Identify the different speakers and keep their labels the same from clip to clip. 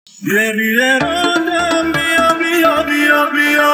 Speaker 1: بیرادم بیا بیا بیا بیا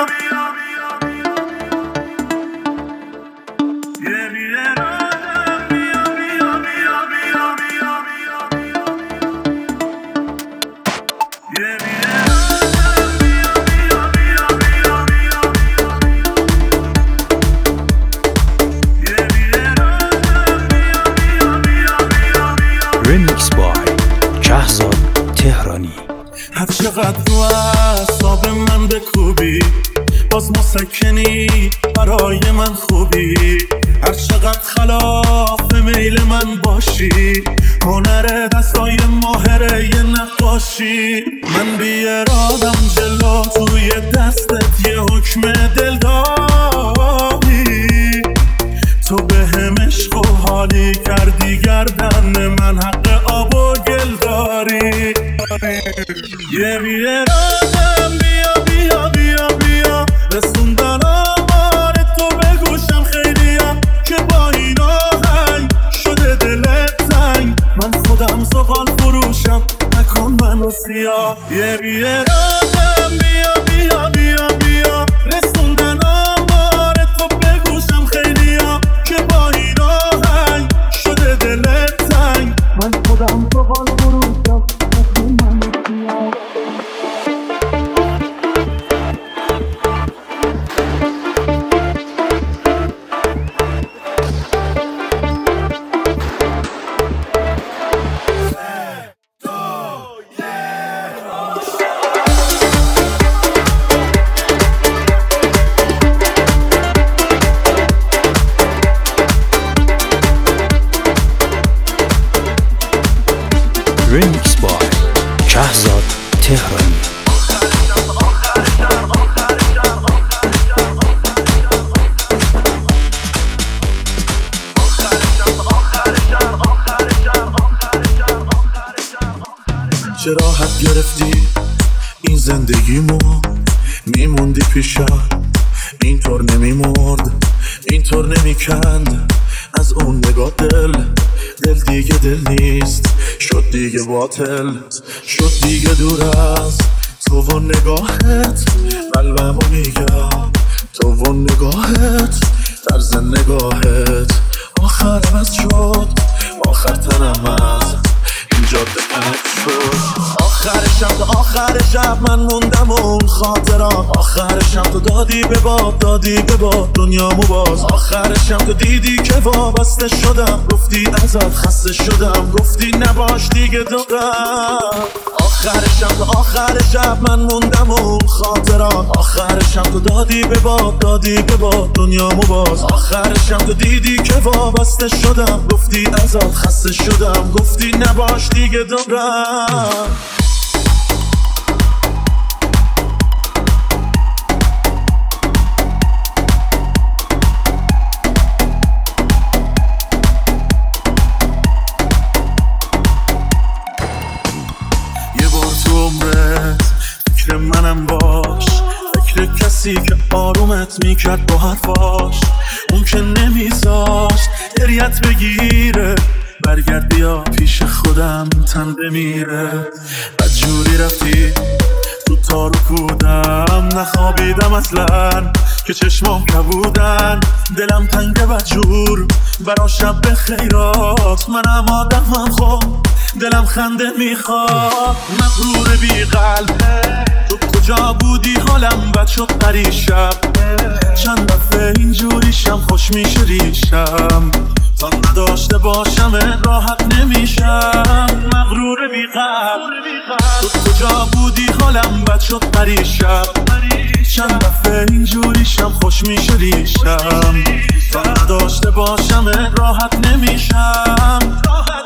Speaker 2: Remix by کهزاد تهرانی.
Speaker 1: هر چقدر رو اعصاب من بکوبی باز مسکنی برای من خوبی، هر چقدر خلاف میل من باشی هنر دستای ماهره یه نقاشی. من بی ارادم جلو توی دستت یه حکم دل دادی، تو به هم عشق و حالی کردی گردن من حق آب و گل داری. یه بی ارادم بیا بیا بیا بیا رسوندن آمار تو به گوشم خیلیم که با این آهنگ شده دلت زنگ، من خودم زغال فروشم نکن منو سیاه. یه بی ارادم بیا بیا بیا بیا رسوندن آمار تو به گوشم خیلیم که با این آهنگ شده دلت زنگ، من خودم زغال فروشم نکن منو سیاه.
Speaker 2: Remix by کهزاد تهرانی.
Speaker 1: چه راحت گرفتی این زندگیمو، میموندی پیشم اینطور نمیمرد اینطور نمیکند از اون نگاه دل دیگه دل نیست، شد دیگه باطل شد دیگه دور از تو و نگاهت، قلبمو میگم تو و نگاهت، طرز نگاهت آخر عوض شد، آخر تنم از این جاده پرد شد. آخر شب من موندم اون خاطرات، آخر شب تو دادی به باد دنیامو باز، آخر شب تو دیدی که وابسته شدم، گفتی ازت خسته شدم، گفتی نباش دیگه دورم. آخر شب من موندم اون خاطرات، آخر شب تو دادی به باد دنیامو باز، آخر شب تو دیدی که وابسته شدم، گفتی ازت خسته شدم، گفتی نباش دیگه دورم. فکر منم باش، فکر کسی که آرومت میکرد با حرفاش، اون که نمیذاشت گریت بگیره، برگرد بیا پیش خودم تن بمیره. بدجوری رفتی تو تار و پودم، نخوابیدم اصلا که چشمام کبودن، دلم تنگ بدجور برا شب خیرات، منم آدمم خوب دلم خنده میخواد. مغرور بی قلبه تو کجا بودی حالم بد شد پریشب، چند دفعه اینجوریشم خوش میشه ریشم، تا نداشته باشم راحت نمیشم. مغرور بی قلب تو کجا بودی حالم بد شد پریشب، چند دفعه اینجوریشم خوش میشه ریشم، تا نداشته باشم راحت نمیشم.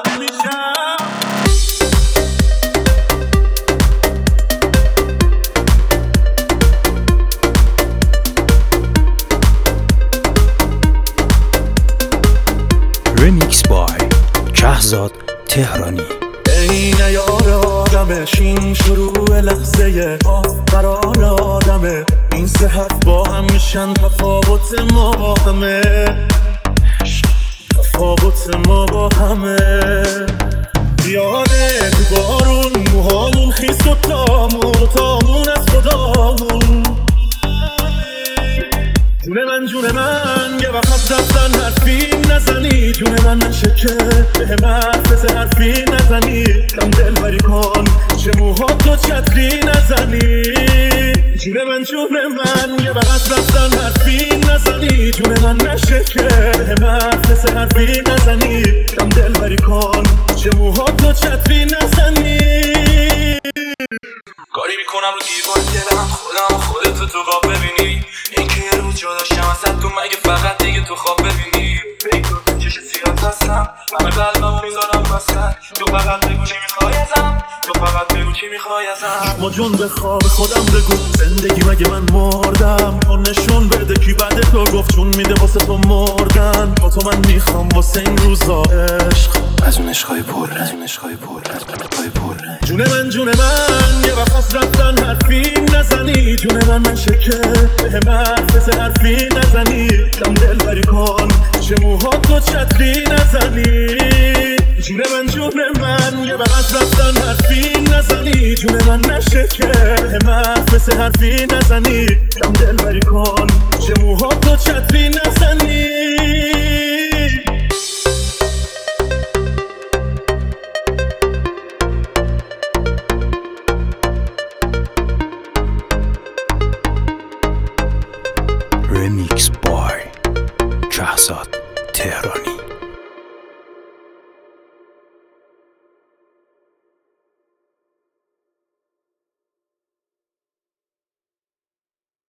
Speaker 2: Remix by کهزاد تهرانی.
Speaker 1: این یار آدمشین شروع لحظه قرار آدمه، این صحت با هم میشن تفاوت ما با همه، تفاوت ما با همه. یاده تو بارون موهامون خیس و تو چتری نزنی. جون من یه وقت رفتن حرفی نزنی. جون من نشه که حرف حرفی نزنی. کم دل بری کن چه موها تو چتری نزنی.
Speaker 3: کاری میکنم رو دیوار دلم خودتو تو خواب ببینی. این که یه روز جدا شم ازت تو مگه فقط دیگه تو خواب ببینی. بیتو چش سیاه هستم همه قلبمو میذارم وسط. تو فقط بگو چی میخوای ازم. تو فقط بگو چی میخوای ازم.
Speaker 1: ما جون به خواب خودم بگو زندگی مگه من مردم. تو نشون بده کی بعد تو گفت چون میده واسه تو مردن. با تو من میخوام واسه این روزا عشق
Speaker 3: از اون عشقای پره. از اون عشقای پره.
Speaker 1: جون من یه وقت رفتن حرفی نزنی. جون من شکه به حرف حرفی نزنی. کم دل بری کن چه موها تو چتری نزنی. جون من یه وقت رفتن حرفی نزنی. جون من نشه که به حرف حرفی نزنی. کم دل بری کن چه موها تو چتری نزنی.
Speaker 2: Remix by شهزاد تهرانی.